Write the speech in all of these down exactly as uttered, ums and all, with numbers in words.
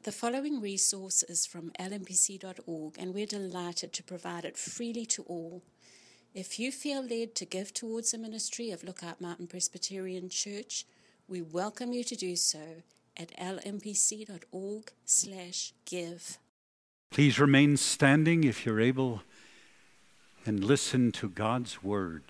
The following resource is from L M P C dot org, and we're delighted to provide it freely to all. If you feel led to give towards the ministry of Lookout Mountain Presbyterian Church, we welcome you to do so at lmpc.org slash give. Please remain standing if you're able and listen to God's word.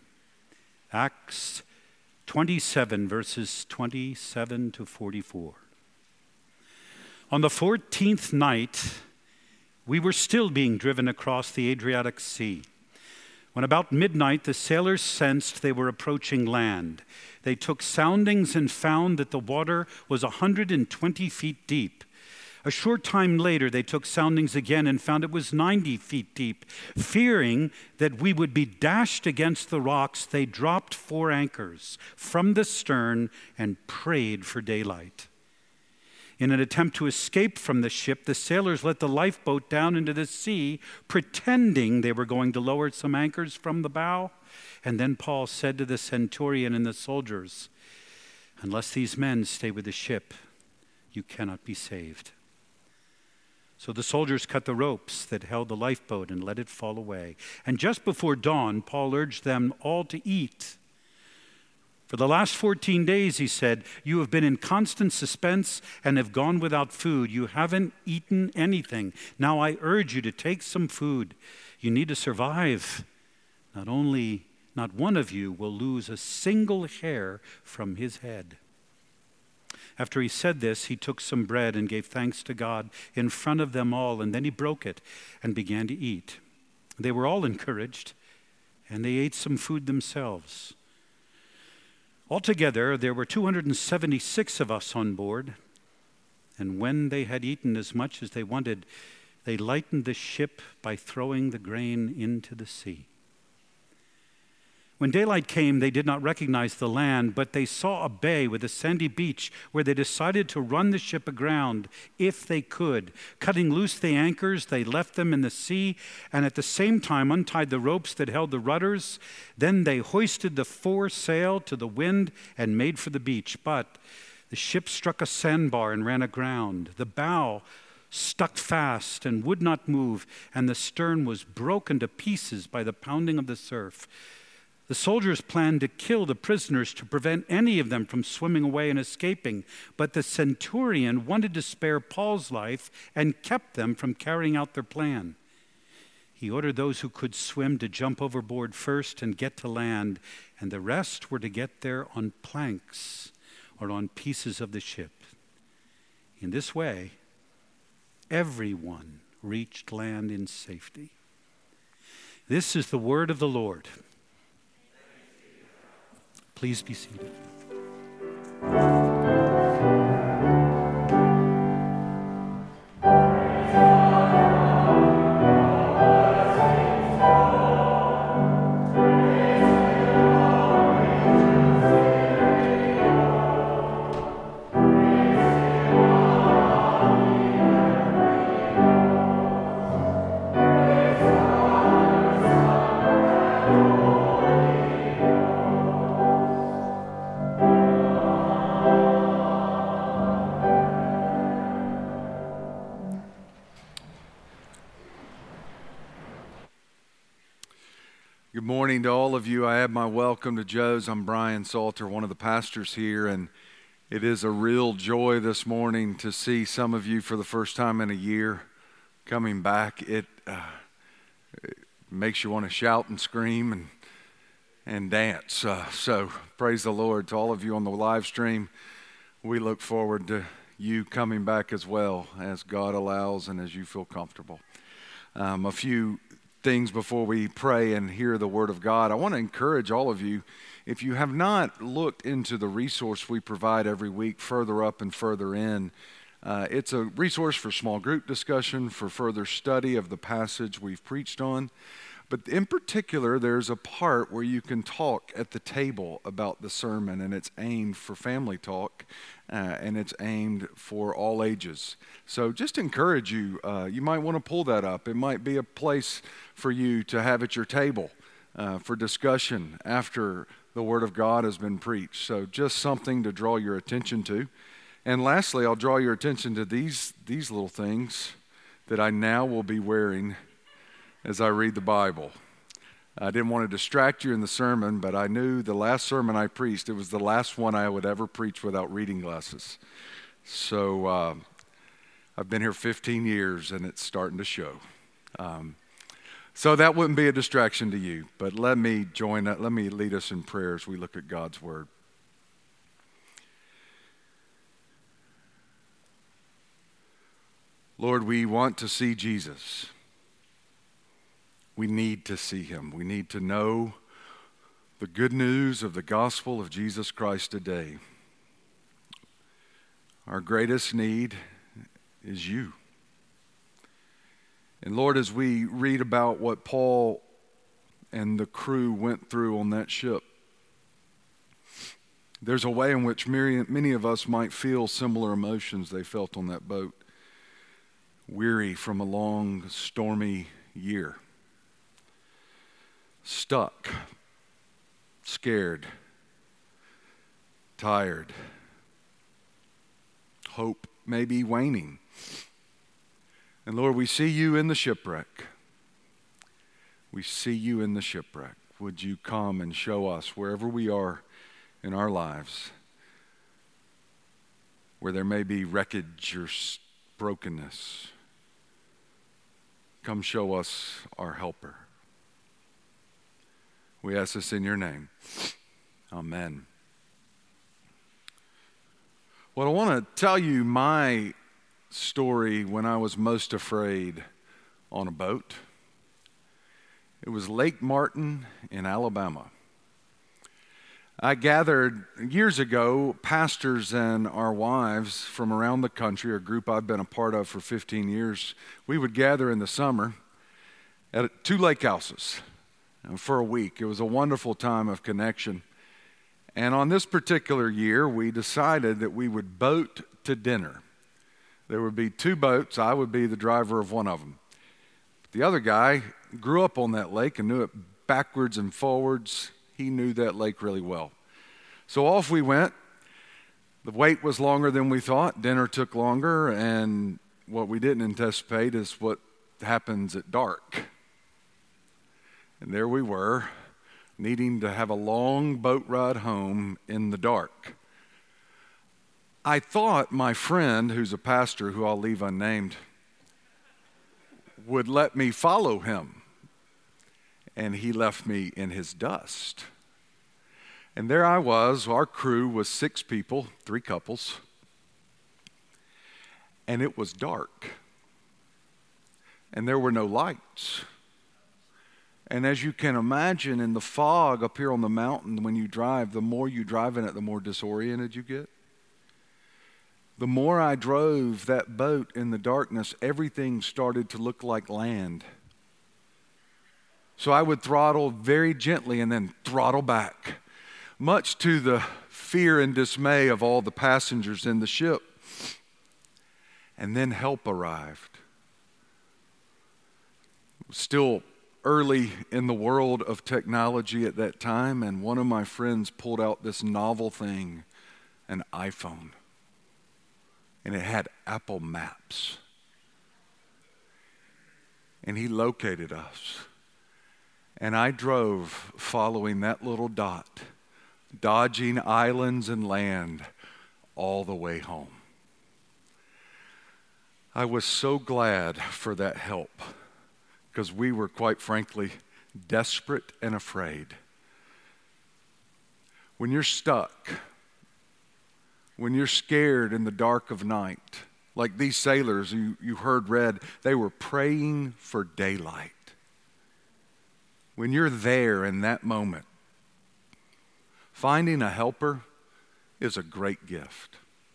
Acts twenty-seven, verses twenty-seven to forty-four. On the fourteenth night, we were still being driven across the Adriatic Sea. When about midnight, the sailors sensed they were approaching land. They took soundings and found that the water was one hundred twenty feet deep. A short time later, they took soundings again and found it was ninety feet deep. Fearing that we would be dashed against the rocks, they dropped four anchors from the stern and prayed for daylight. In an attempt to escape from the ship, the sailors let the lifeboat down into the sea, pretending they were going to lower some anchors from the bow. And then Paul said to the centurion and the soldiers, "Unless these men stay with the ship, you cannot be saved." So the soldiers cut the ropes that held the lifeboat and let it fall away. And just before dawn, Paul urged them all to eat. For the last fourteen days, he said, you have been in constant suspense and have gone without food. You haven't eaten anything. Now I urge you to take some food. You need to survive. Not only, not one of you will lose a single hair from his head. After he said this, he took some bread and gave thanks to God in front of them all, and then he broke it and began to eat. They were all encouraged, and they ate some food themselves. Altogether, there were two hundred seventy-six of us on board, and when they had eaten as much as they wanted, they lightened the ship by throwing the grain into the sea. When daylight came, they did not recognize the land, but they saw a bay with a sandy beach where they decided to run the ship aground if they could. Cutting loose the anchors, they left them in the sea and at the same time untied the ropes that held the rudders. Then they hoisted the foresail to the wind and made for the beach. But the ship struck a sandbar and ran aground. The bow stuck fast and would not move, and the stern was broken to pieces by the pounding of the surf. The soldiers planned to kill the prisoners to prevent any of them from swimming away and escaping, but the centurion wanted to spare Paul's life and kept them from carrying out their plan. He ordered those who could swim to jump overboard first and get to land, and the rest were to get there on planks or on pieces of the ship. In this way, everyone reached land in safety. This is the word of the Lord. Please be seated. Good morning to all of you. I have my welcome to Joe's. I'm Brian Salter, one of the pastors here, and it is a real joy this morning to see some of you for the first time in a year coming back. It, uh, it makes you want to shout and scream and and dance. Uh, so praise the Lord to all of you on the live stream. We look forward to you coming back as well as God allows and as you feel comfortable. Um, a few things before we pray and hear the Word of God. I want to encourage all of you, if you have not looked into the resource we provide every week, Further Up and Further In, uh, it's a resource for small group discussion, for further study of the passage we've preached on. But in particular, there's a part where you can talk at the table about the sermon, and it's aimed for family talk, uh, and it's aimed for all ages. So just encourage you, uh, you might want to pull that up. It might be a place for you to have at your table uh, for discussion after the Word of God has been preached. So just something to draw your attention to. And lastly, I'll draw your attention to these, these little things that I now will be wearing as I read the Bible. I didn't want to distract you in the sermon, but I knew the last sermon I preached, it was the last one I would ever preach without reading glasses. So uh, I've been here fifteen years, and it's starting to show. Um, so that wouldn't be a distraction to you, but let me join, let me lead us in prayer as we look at God's Word. Lord, we want to see Jesus. We need to see him. We need to know the good news of the gospel of Jesus Christ today. Our greatest need is you. And Lord, as we read about what Paul and the crew went through on that ship, there's a way in which many of us might feel similar emotions they felt on that boat, weary from a long, stormy year. Stuck, scared, tired, hope maybe waning. And Lord, we see you in the shipwreck. We see you in the shipwreck. Would you come and show us wherever we are in our lives, where there may be wreckage or brokenness. Come show us our helper. We ask this in your name. Amen. Well, I want to tell you my story when I was most afraid on a boat. It was Lake Martin in Alabama. I gathered years ago pastors and our wives from around the country, a group I've been a part of for fifteen years. We would gather in the summer at two lake houses for a week. It was a wonderful time of connection. And on this particular year, we decided that we would boat to dinner. There would be two boats. I would be the driver of one of them. The other guy grew up on that lake and knew it backwards and forwards. He knew that lake really well. So off we went. The wait was longer than we thought. Dinner took longer, and what we didn't anticipate is what happens at dark. And there we were, needing to have a long boat ride home in the dark. I thought my friend, who's a pastor, who I'll leave unnamed, would let me follow him. And he left me in his dust. And there I was. Our crew was six people, three couples. And it was dark. And there were no lights. And as you can imagine, in the fog up here on the mountain, when you drive, the more you drive in it, the more disoriented you get. The more I drove that boat in the darkness, everything started to look like land. So I would throttle very gently and then throttle back, much to the fear and dismay of all the passengers in the ship. And then help arrived. It was still early in the world of technology at that time, and one of my friends pulled out this novel thing, an iPhone, and it had Apple Maps. And he located us. And I drove following that little dot, dodging islands and land all the way home. I was so glad for that help, because we were, quite frankly, desperate and afraid. When you're stuck, when you're scared in the dark of night, like these sailors you, you heard read, they were praying for daylight. When you're there in that moment, finding a helper is a great gift.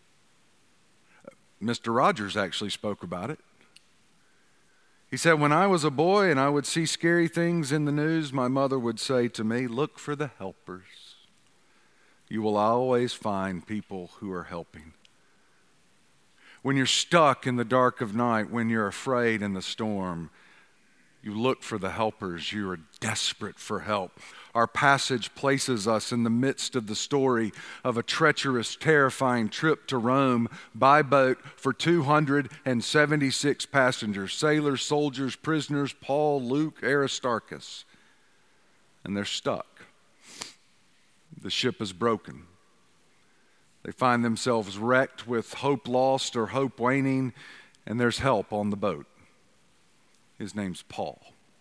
Mister Rogers actually spoke about it. He said, when I was a boy and I would see scary things in the news, my mother would say to me, look for the helpers. You will always find people who are helping. When you're stuck in the dark of night, when you're afraid in the storm, you look for the helpers. You are desperate for help. our passage places us in the midst of the story of a treacherous, terrifying trip to Rome by boat for two hundred seventy-six passengers, sailors, soldiers, prisoners, Paul, Luke, Aristarchus. And they're stuck. The ship is broken. They find themselves wrecked with hope lost or hope waning, and there's help on the boat. His name's Paul.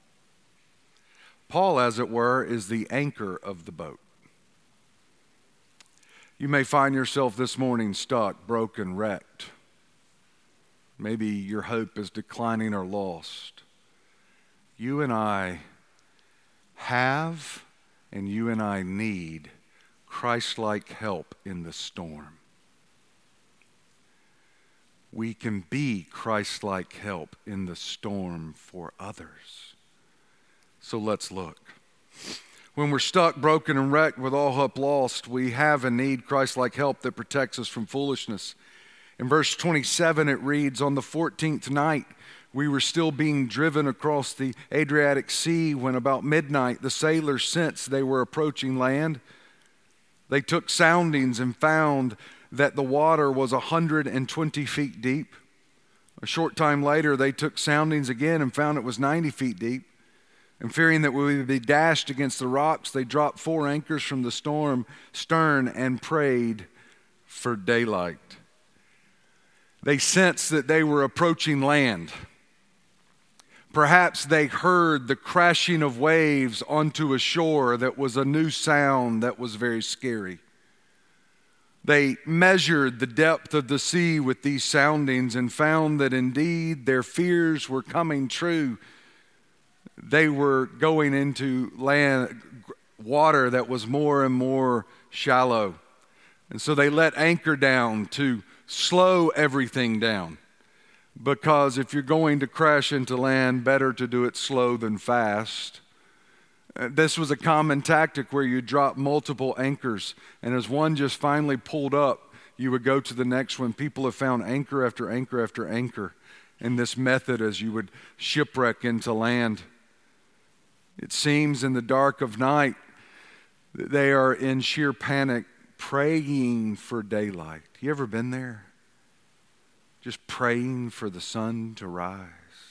Paul, as it were, is the anchor of the boat. You may find yourself this morning stuck, broken, wrecked. Maybe your hope is declining or lost. You and I have and you and I need Christ-like help in the storm. We can be Christ-like help in the storm for others. So let's look. When we're stuck, broken, and wrecked with all hope lost, we have and need Christ-like help that protects us from foolishness. In verse twenty-seven it reads, on the fourteenth night, we were still being driven across the Adriatic Sea when about midnight the sailors sensed they were approaching land. They took soundings and found that the water was one hundred twenty feet deep. A short time later, they took soundings again and found it was ninety feet deep. And fearing that we would be dashed against the rocks, they dropped four anchors from the storm stern and prayed for daylight. They sensed that they were approaching land. Perhaps they heard the crashing of waves onto a shore that was a new sound that was very scary. They measured the depth of the sea with these soundings and found that indeed their fears were coming true. They were going into land, water that was more and more shallow. And so they let anchor down to slow everything down. Because if you're going to crash into land, better to do it slow than fast. This was a common tactic where you drop multiple anchors, and as one just finally pulled up, you would go to the next one. People have found anchor after anchor after anchor in this method as you would shipwreck into land. It seems in the dark of night that they are in sheer panic, praying for daylight. You ever been there? Just praying for the sun to rise.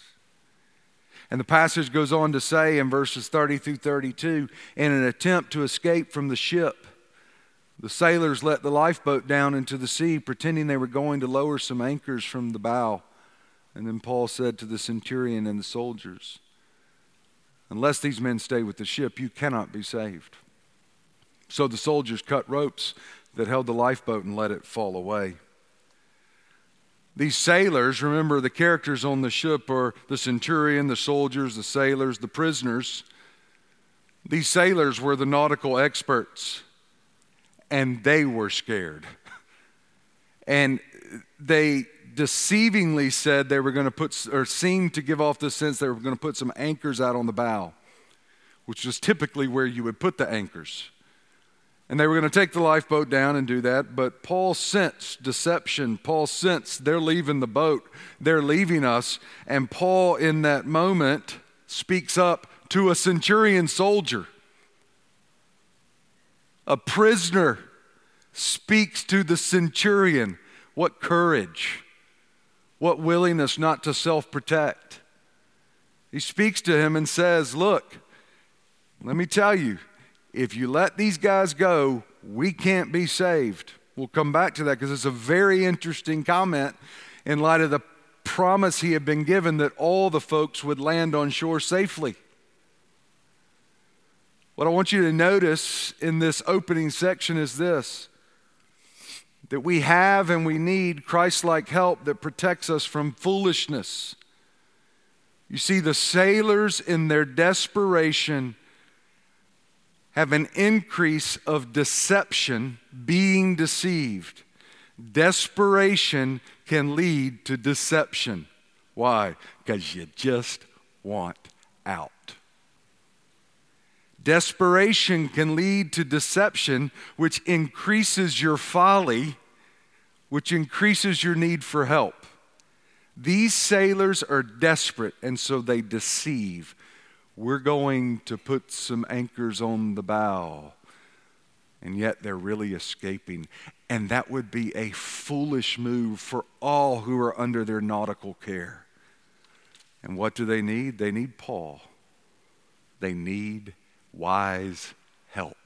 And the passage goes on to say in verses thirty through thirty-two, in an attempt to escape from the ship, the sailors let the lifeboat down into the sea, pretending they were going to lower some anchors from the bow. And then Paul said to the centurion and the soldiers, unless these men stay with the ship, you cannot be saved. So the soldiers cut ropes that held the lifeboat and let it fall away. These sailors, remember the characters on the ship are the centurion, the soldiers, the sailors, the prisoners. These sailors were the nautical experts, and they were scared. And they deceivingly said they were going to put, or seemed to give off the sense they were going to put some anchors out on the bow, which was typically where you would put the anchors. And they were going to take the lifeboat down and do that, but Paul sensed deception. Paul sensed they're leaving the boat. They're leaving us. And Paul, in that moment, speaks up to a centurion soldier. A prisoner speaks to the centurion. What courage. What willingness not to self-protect. He speaks to him and says, look, let me tell you, if you let these guys go, we can't be saved. We'll come back to that because it's a very interesting comment in light of the promise he had been given that all the folks would land on shore safely. What I want you to notice in this opening section is this, that we have and we need Christ-like help that protects us from foolishness. You see, the sailors in their desperation have an increase of deception, being deceived. Desperation can lead to deception. Why? Because you just want out. Desperation can lead to deception, which increases your folly, which increases your need for help. These sailors are desperate, and so they deceive. we're going to put some anchors on the bow, and yet they're really escaping. And that would be a foolish move for all who are under their nautical care. And what do they need? They need Paul. They need wise help.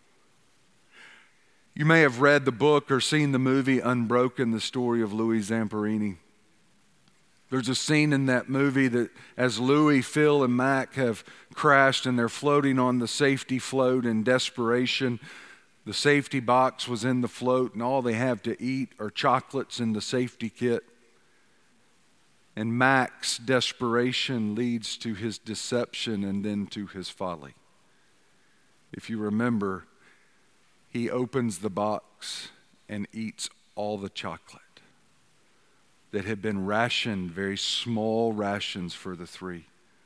You may have read the book or seen the movie Unbroken, the story of Louis Zamperini. There's a scene in that movie that as Louis, Phil, and Mac have crashed and they're floating on the safety float in desperation. The safety box was in the float and all they have to eat are chocolates in the safety kit. And Mac's desperation leads to his deception and then to his folly. If you remember, he opens the box and eats all the chocolate that had been rationed, very small rations for the three.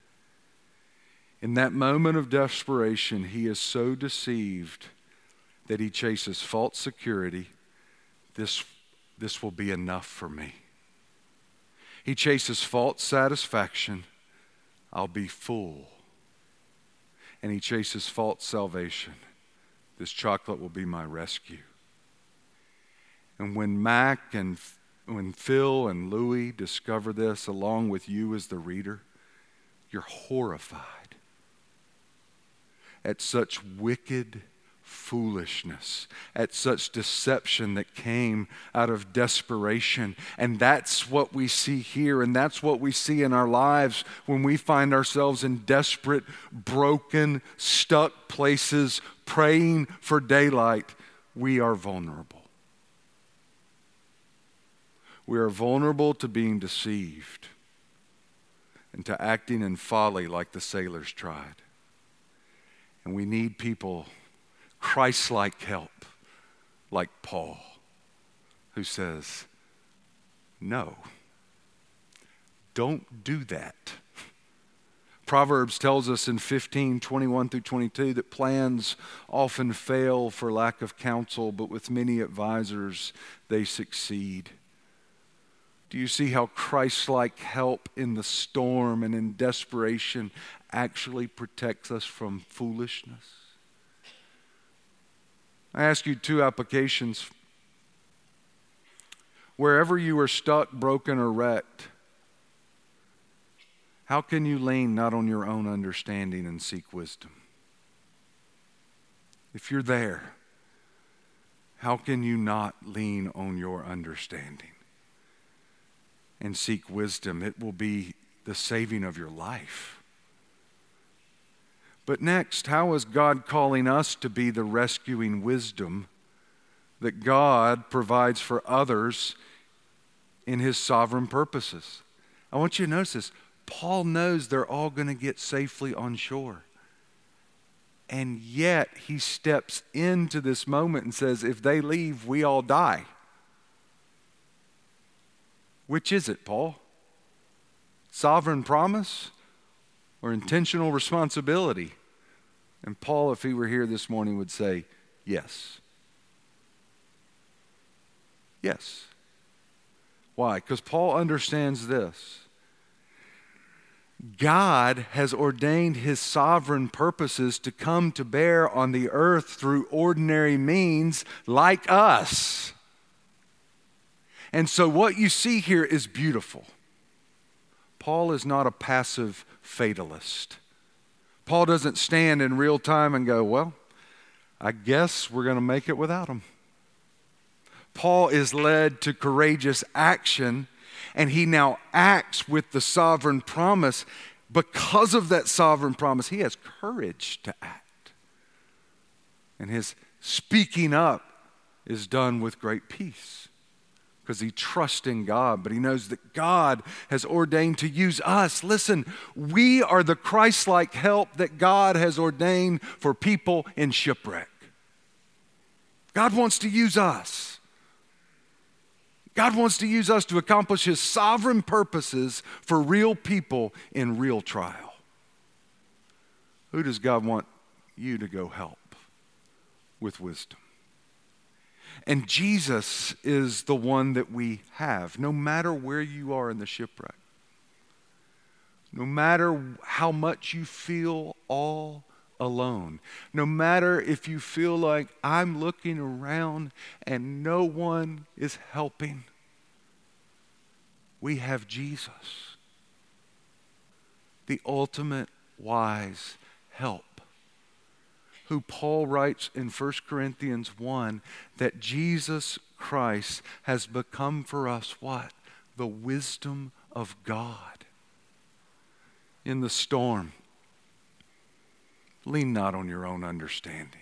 In that moment of desperation, he is so deceived that he chases false security. This, this will be enough for me. He chases false satisfaction. I'll be full. And he chases false salvation. This chocolate will be my rescue. And when Mac and when Phil and Louis discover this, along with you as the reader, you're horrified at such wicked foolishness, at such deception that came out of desperation. And that's what we see here, and that's what we see in our lives when we find ourselves in desperate, broken, stuck places, praying for daylight. We are vulnerable. We are vulnerable to being deceived and to acting in folly like the sailors tried. And we need people, Christ-like help, like Paul, who says, no, don't do that. Proverbs tells us in fifteen, twenty-one through twenty-two that plans often fail for lack of counsel, but with many advisors they succeed. Do you see how Christ-like help in the storm and in desperation actually protects us from foolishness? I ask you two applications. Wherever you are stuck, broken, or wrecked, how can you lean not on your own understanding and seek wisdom? If you're there, how can you not lean on your understanding and seek wisdom? It will be the saving of your life. But next, how is God calling us to be the rescuing wisdom that God provides for others in his sovereign purposes? I want you to notice this. Paul knows they're all going to get safely on shore. And yet he steps into this moment and says, if they leave, we all die. Which is it, Paul? Sovereign promise or intentional responsibility? And Paul, if he were here this morning, would say, yes. Yes. Why? Because Paul understands this. God has ordained his sovereign purposes to come to bear on the earth through ordinary means like us. And so what you see here is beautiful. Paul is not a passive fatalist. Paul doesn't stand in real time and go, well, I guess we're going to make it without him. Paul is led to courageous action, and he now acts with the sovereign promise. Because of that sovereign promise, he has courage to act. And his speaking up is done with great peace because he trusts in God, but he knows that God has ordained to use us. Listen, we are the Christ-like help that God has ordained for people in shipwreck. God wants to use us. God wants to use us to accomplish his sovereign purposes for real people in real trial. Who does God want you to go help with wisdom? And Jesus is the one that we have, no matter where you are in the shipwreck. No matter how much you feel all alone, no matter if you feel like I'm looking around and no one is helping, we have Jesus, the ultimate wise help, who Paul writes in First Corinthians one that Jesus Christ has become for us what? The wisdom of God. In the storm, lean not on your own understanding.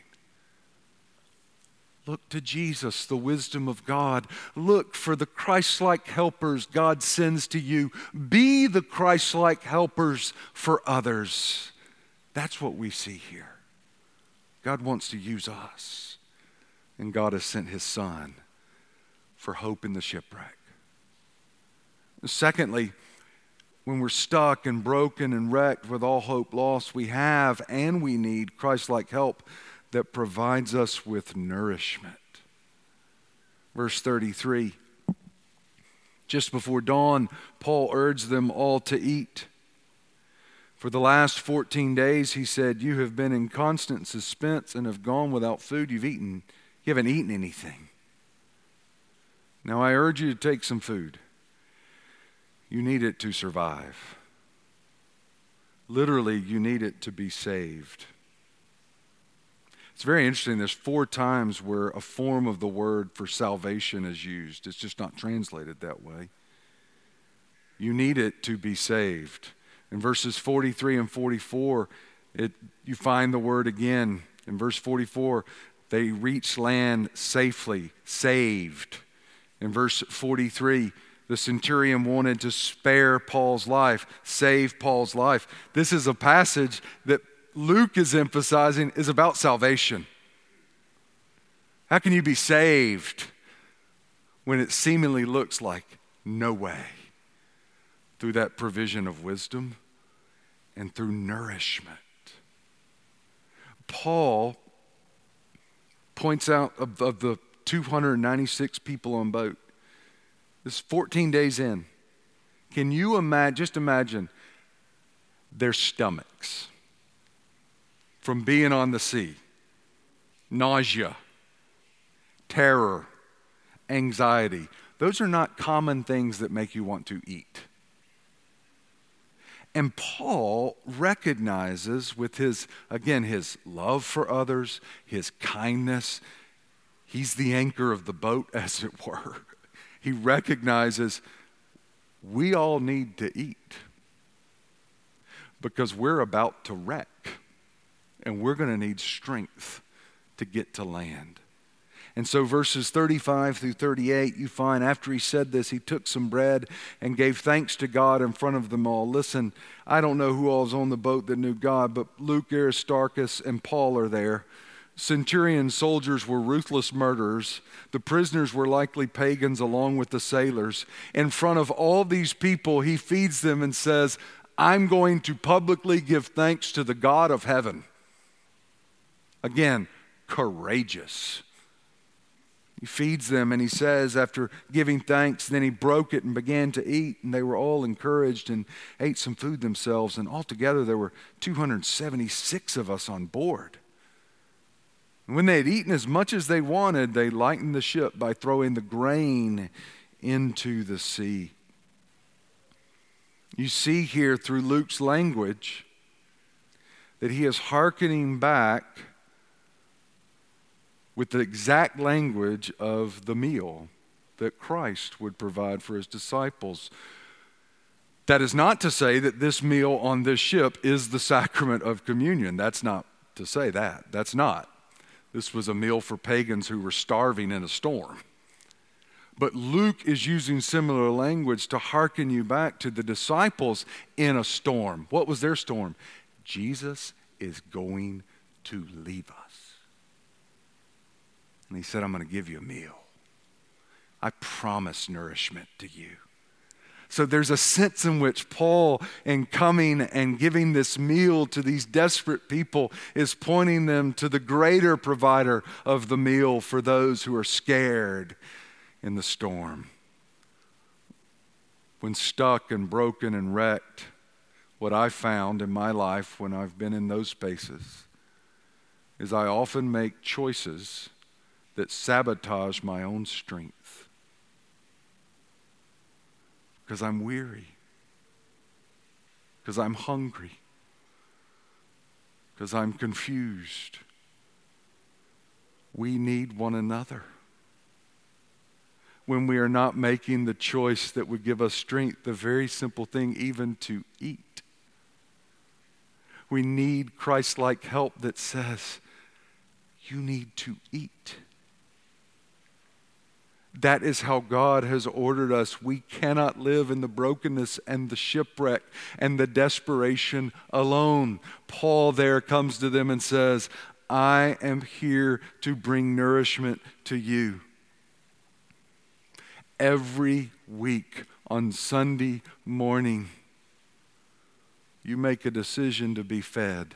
Look to Jesus, the wisdom of God. Look for the Christ-like helpers God sends to you. Be the Christ-like helpers for others. That's what we see here. God wants to use us, and God has sent his Son for hope in the shipwreck. Secondly, when we're stuck and broken and wrecked with all hope lost, we have and we need Christ-like help that provides us with nourishment. Verse thirty-three, just before dawn, Paul urged them all to eat. For the last fourteen days, he said, you have been in constant suspense and have gone without food. You've eaten, you haven't eaten anything. Now I urge you to take some food. You need it to survive. Literally, you need it to be saved. It's very interesting. There's four times where a form of the word for salvation is used. It's just not translated that way. You need it to be saved. In verses forty-three and forty-four, it, you find the word again. In verse forty-four, they reached land safely, saved. In verse forty-three, the centurion wanted to spare Paul's life, save Paul's life. This is a passage that Luke is emphasizing is about salvation. How can you be saved when it seemingly looks like no way? Through that provision of wisdom and through nourishment. Paul points out of, of the two hundred ninety-six people on boat, this is fourteen days in. Can you imagine, just imagine their stomachs from being on the sea, nausea, terror, anxiety. Those are not common things that make you want to eat. And Paul recognizes with his, again, his love for others, his kindness, he's the anchor of the boat, as it were. He recognizes we all need to eat because we're about to wreck and we're going to need strength to get to land. And so verses thirty-five through thirty-eight, you find after he said this, he took some bread and gave thanks to God in front of them all. Listen, I don't know who all is on the boat that knew God, but Luke, Aristarchus, and Paul are there. Centurion soldiers were ruthless murderers. The prisoners were likely pagans along with the sailors. In front of all these people, he feeds them and says, I'm going to publicly give thanks to the God of heaven. Again, courageous. He feeds them and he says, after giving thanks, then he broke it and began to eat, and they were all encouraged and ate some food themselves. And altogether there were two hundred seventy-six of us on board. And when they had eaten as much as they wanted, they lightened the ship by throwing the grain into the sea. You see here through Luke's language that he is hearkening back with the exact language of the meal that Christ would provide for his disciples. That is not to say that this meal on this ship is the sacrament of communion. That's not to say that. That's not. This was a meal for pagans who were starving in a storm. But Luke is using similar language to hearken you back to the disciples in a storm. What was their storm? Jesus is going to leave us. And he said, I'm going to give you a meal. I promise nourishment to you. So there's a sense in which Paul, in coming and giving this meal to these desperate people, is pointing them to the greater provider of the meal for those who are scared in the storm. When stuck and broken and wrecked, what I've found in my life when I've been in those spaces is I often make choices that sabotage my own strength because I'm weary, because I'm hungry, because I'm confused. We need one another. When we are not making the choice that would give us strength, the very simple thing even to eat. We need Christ-like help that says, you need to eat. That is how God has ordered us. We cannot live in the brokenness and the shipwreck and the desperation alone. Paul there comes to them and says, I am here to bring nourishment to you. Every week on Sunday morning, you make a decision to be fed.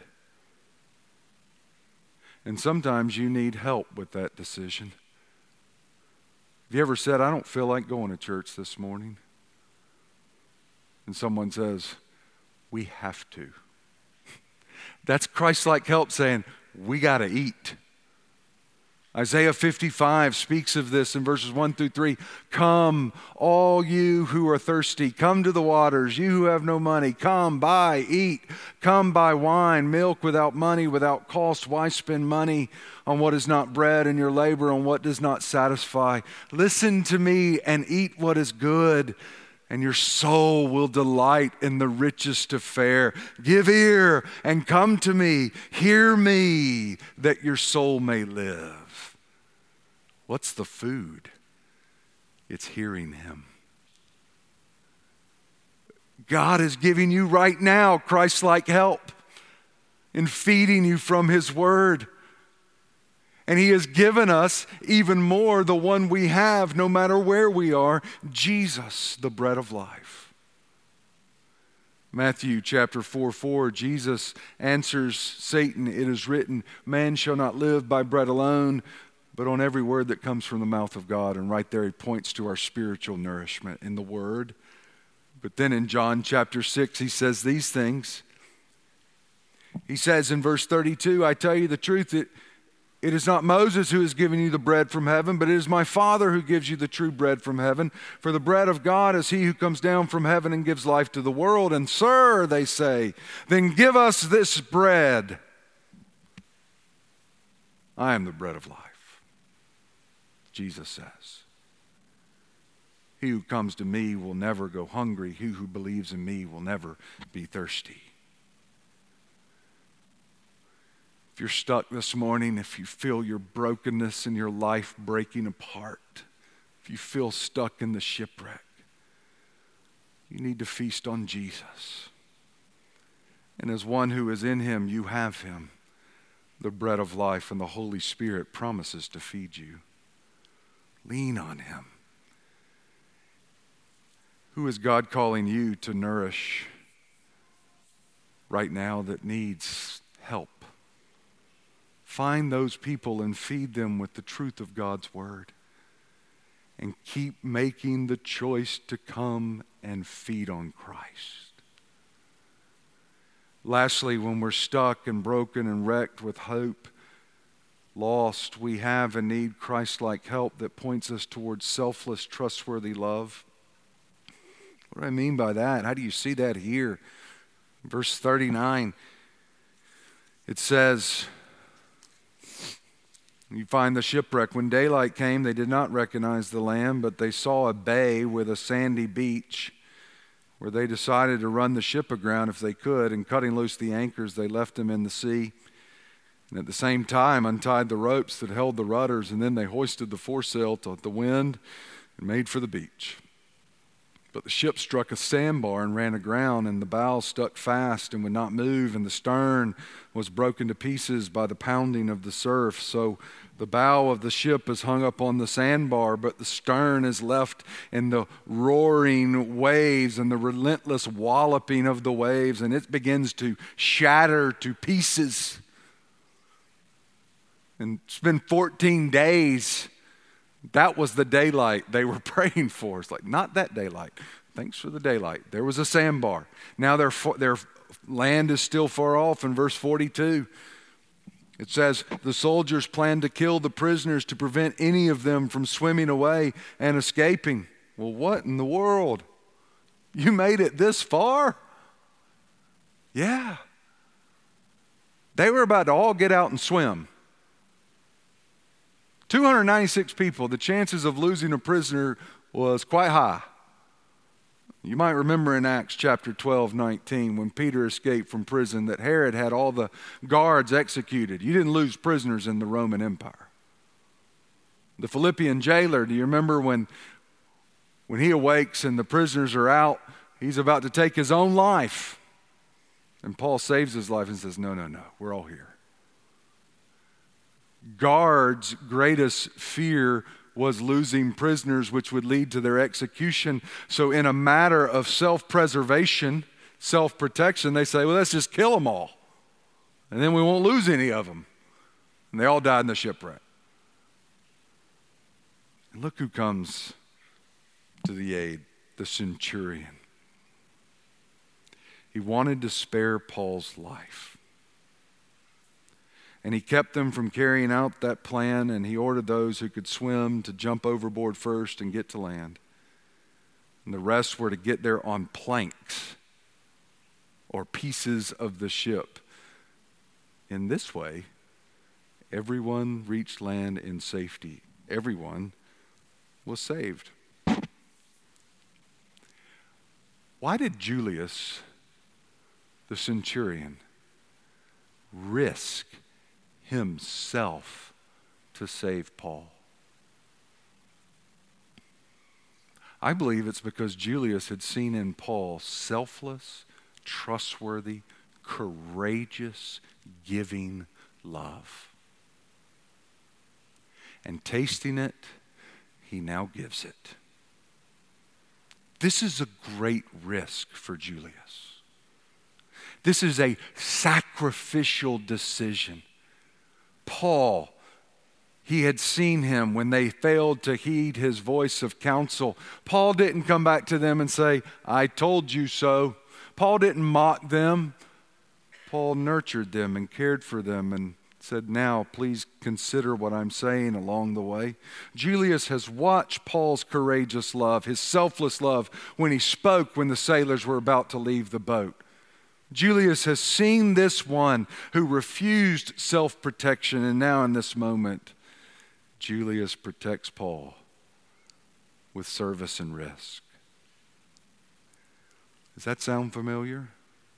And sometimes you need help with that decision. Have you ever said, I don't feel like going to church this morning? And someone says, we have to. That's Christ-like help saying, we got to eat. Isaiah fifty-five speaks of this in verses one through three. Come, all you who are thirsty, come to the waters. You who have no money, come, buy, eat. Come, buy wine, milk without money, without cost. Why spend money on what is not bread and your labor on what does not satisfy? Listen to me and eat what is good, and your soul will delight in the richest of fare. Give ear and come to me. Hear me, that your soul may live. What's the food? It's hearing him. God is giving you right now Christ-like help in feeding you from his word. And he has given us even more the one we have no matter where we are, Jesus, the bread of life. Matthew chapter four, four, Jesus answers Satan, it is written, man shall not live by bread alone, but on every word that comes from the mouth of God. And right there he points to our spiritual nourishment in the word. But then in John chapter six, he says these things. He says in verse thirty-two, I tell you the truth, it, it is not Moses who has given you the bread from heaven, but it is my Father who gives you the true bread from heaven. For the bread of God is he who comes down from heaven and gives life to the world. And sir, they say, then give us this bread. I am the bread of life. Jesus says, he who comes to me will never go hungry. He who believes in me will never be thirsty. If you're stuck this morning, if you feel your brokenness in your life breaking apart, if you feel stuck in the shipwreck, you need to feast on Jesus. And as one who is in him, you have him, the bread of life, and the Holy Spirit promises to feed you. Lean on him. Who is God calling you to nourish right now that needs help? Find those people and feed them with the truth of God's word. And keep making the choice to come and feed on Christ. Lastly, when we're stuck and broken and wrecked with hope, lost, we have and need Christ-like help that points us towards selfless, trustworthy love. What do I mean by that? How do you see that here? Verse thirty-nine, it says, you find the shipwreck. When daylight came, they did not recognize the land, but they saw a bay with a sandy beach where they decided to run the ship aground if they could, and cutting loose the anchors, they left them in the sea. And at the same time untied the ropes that held the rudders, and then they hoisted the foresail to the wind and made for the beach. But the ship struck a sandbar and ran aground, and the bow stuck fast and would not move, and the stern was broken to pieces by the pounding of the surf. So the bow of the ship is hung up on the sandbar, but the stern is left in the roaring waves and the relentless walloping of the waves, and it begins to shatter to pieces. And it's been fourteen days. That was the daylight they were praying for. It's like, not that daylight. Thanks for the daylight. There was a sandbar. Now they're they're land is still far off in verse forty-two. It says, the soldiers planned to kill the prisoners to prevent any of them from swimming away and escaping. Well, what in the world? You made it this far? Yeah. They were about to all get out and swim. two hundred ninety-six people, the chances of losing a prisoner was quite high. You might remember in Acts chapter twelve, nineteen, when Peter escaped from prison, that Herod had all the guards executed. You didn't lose prisoners in the Roman Empire. The Philippian jailer, do you remember when, when he awakes and the prisoners are out, he's about to take his own life. And Paul saves his life and says, no, no, no, we're all here. Guards' greatest fear was losing prisoners, which would lead to their execution. So in a matter of self-preservation, self-protection, they say, well, let's just kill them all. And then we won't lose any of them. And they all died in the shipwreck. And look who comes to the aid, the centurion. He wanted to spare Paul's life. And he kept them from carrying out that plan, and he ordered those who could swim to jump overboard first and get to land. And the rest were to get there on planks or pieces of the ship. In this way, everyone reached land in safety. Everyone was saved. Why did Julius, the centurion, risk himself to save Paul? I believe it's because Julius had seen in Paul selfless, trustworthy, courageous, giving love. And tasting it, he now gives it. This is a great risk for Julius. This is a sacrificial decision. Paul, he had seen him when they failed to heed his voice of counsel. Paul didn't come back to them and say, I told you so. Paul didn't mock them. Paul nurtured them and cared for them and said, now please consider what I'm saying along the way. Julius has watched Paul's courageous love, his selfless love, when he spoke when the sailors were about to leave the boat. Julius has seen this one who refused self-protection, and now in this moment, Julius protects Paul with service and risk. Does that sound familiar?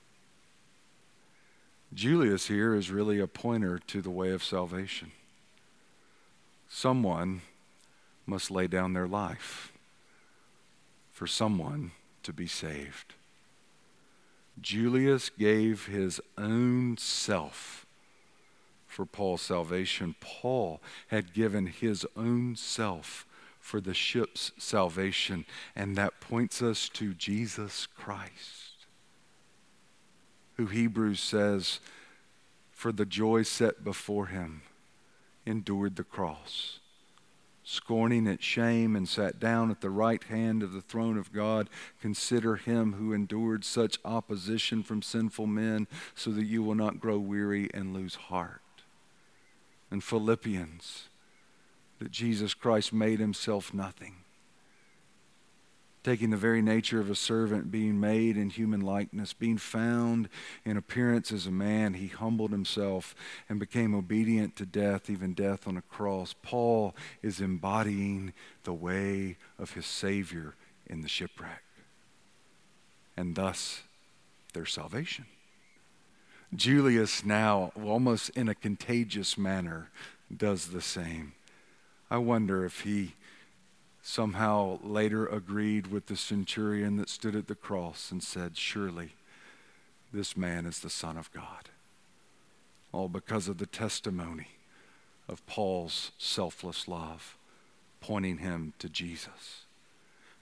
Julius here is really a pointer to the way of salvation. Someone must lay down their life for someone to be saved. Julius gave his own self for Paul's salvation. Paul had given his own self for the ship's salvation, and that points us to Jesus Christ, who Hebrews says, for the joy set before him, endured the cross, scorning its shame, and sat down at the right hand of the throne of God. Consider him who endured such opposition from sinful men, so that you will not grow weary and lose heart. In Philippians, that Jesus Christ made himself nothing, taking the very nature of a servant, being made in human likeness, being found in appearance as a man, he humbled himself and became obedient to death, even death on a cross. Paul is embodying the way of his Savior in the shipwreck, and thus their salvation. Julius now, almost in a contagious manner, does the same. I wonder if he somehow later agreed with the centurion that stood at the cross and said, surely this man is the Son of God. All because of the testimony of Paul's selfless love, pointing him to Jesus.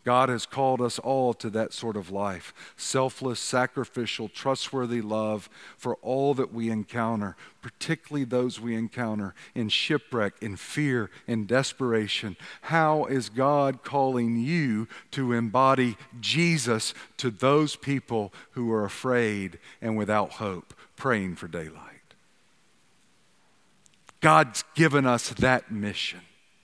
God has called us all to that sort of life. Selfless, sacrificial, trustworthy love for all that we encounter, particularly those we encounter in shipwreck, in fear, in desperation. How is God calling you to embody Jesus to those people who are afraid and without hope, praying for daylight? God's given us that mission.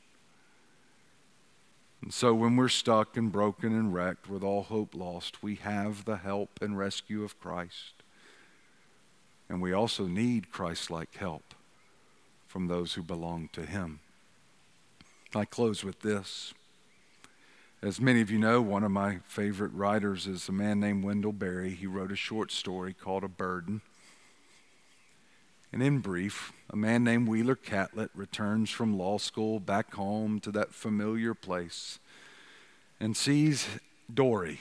And so when we're stuck and broken and wrecked with all hope lost, we have the help and rescue of Christ. And we also need Christ-like help from those who belong to Him. I close with this. As many of you know, one of my favorite writers is a man named Wendell Berry. He wrote a short story called A Burden. And in brief, a man named Wheeler Catlett returns from law school back home to that familiar place and sees Dory,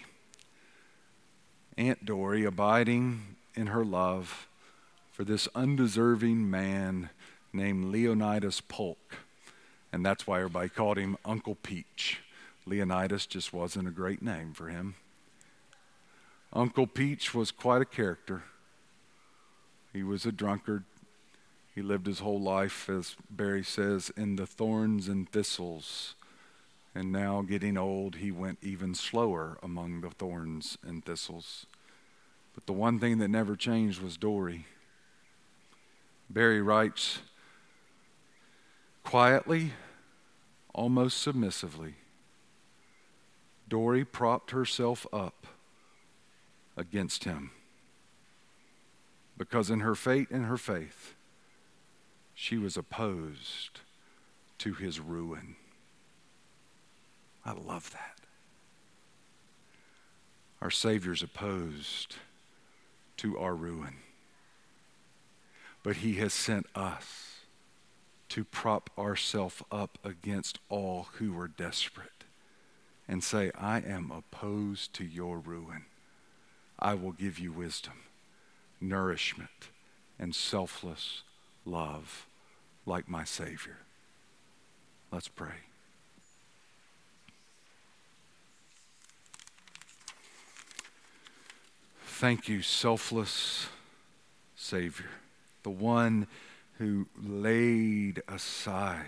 Aunt Dory, abiding in her love for this undeserving man named Leonidas Polk. And that's why everybody called him Uncle Peach. Leonidas just wasn't a great name for him. Uncle Peach was quite a character. He was a drunkard. He lived his whole life, as Barry says, in the thorns and thistles. And now, getting old, he went even slower among the thorns and thistles. But the one thing that never changed was Dory. Barry writes, quietly, almost submissively, Dory propped herself up against him. Because in her fate and her faith, she was opposed to his ruin. I love that. Our Savior's opposed to our ruin. But He has sent us to prop ourselves up against all who are desperate and say, I am opposed to your ruin. I will give you wisdom, nourishment, and selfless love like my Savior. Let's pray. Thank you, selfless Savior, the one who laid aside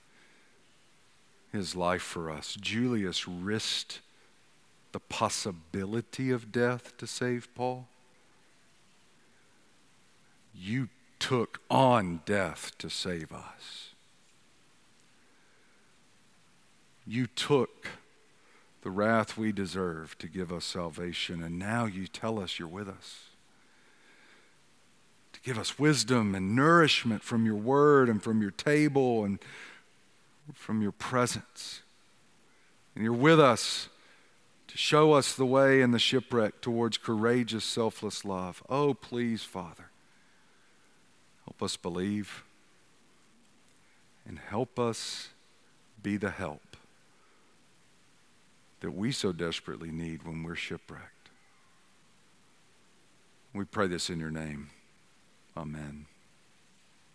His life for us. Julius risked the possibility of death to save Paul. You took on death to save us. You took the wrath we deserve to give us salvation, and now you tell us you're with us. To give us wisdom and nourishment from your word and from your table and from your presence. And you're with us to show us the way in the shipwreck towards courageous, selfless love. Oh, please, Father, help us believe and help us be the help that we so desperately need when we're shipwrecked. We pray this in your name. Amen.